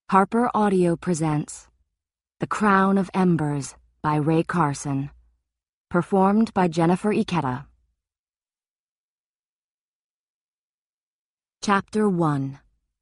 Harper Audio presents The Crown of Embers by Ray Carson. Performed by Jennifer Ikeda. Chapter 1.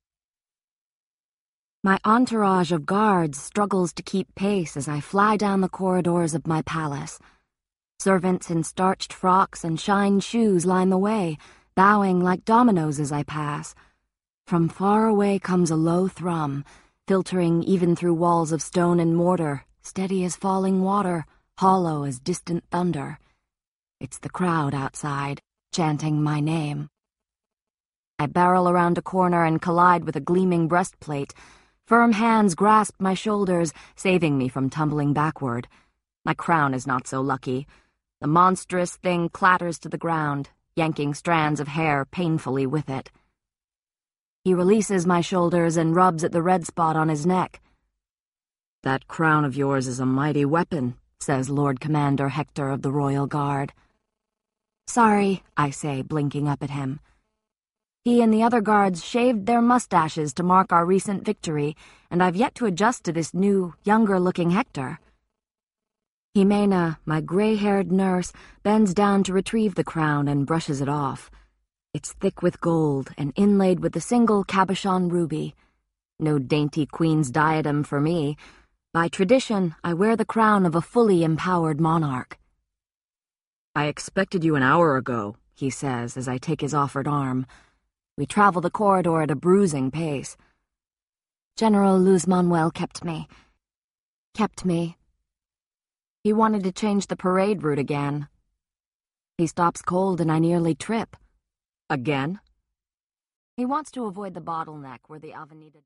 My entourage of guards struggles to keep pace as I fly down the corridors of my palace. Servants in starched frocks and shined shoes line the way, bowing like dominoes as I pass. From far away comes a low thrum, filtering even through walls of stone and mortar, steady as falling water, hollow as distant thunder. It's the crowd outside, chanting my name. I barrel around a corner and collide with a gleaming breastplate. Firm hands grasp my shoulders, saving me from tumbling backward. My crown is not so lucky. The monstrous thing clatters to the ground, yanking strands of hair painfully with it. He releases my shoulders and rubs at the red spot on his neck. "That crown of yours is a mighty weapon," says Lord Commander Hector of the Royal Guard. "Sorry," I say, blinking up at him. He and the other guards shaved their mustaches to mark our recent victory, and I've yet to adjust to this new, younger-looking Hector. Jimena, my gray-haired nurse, bends down to retrieve the crown and brushes it off. It's thick with gold and inlaid with a single cabochon ruby. No dainty queen's diadem for me. By tradition, I wear the crown of a fully empowered monarch. "I expected you an hour ago," he says as I take his offered arm. We travel the corridor at a bruising pace. "General Luz Manuel kept me. He wanted to change the parade route again. He stops cold and I nearly trip. Again? He wants to avoid the bottleneck where the Avenida..."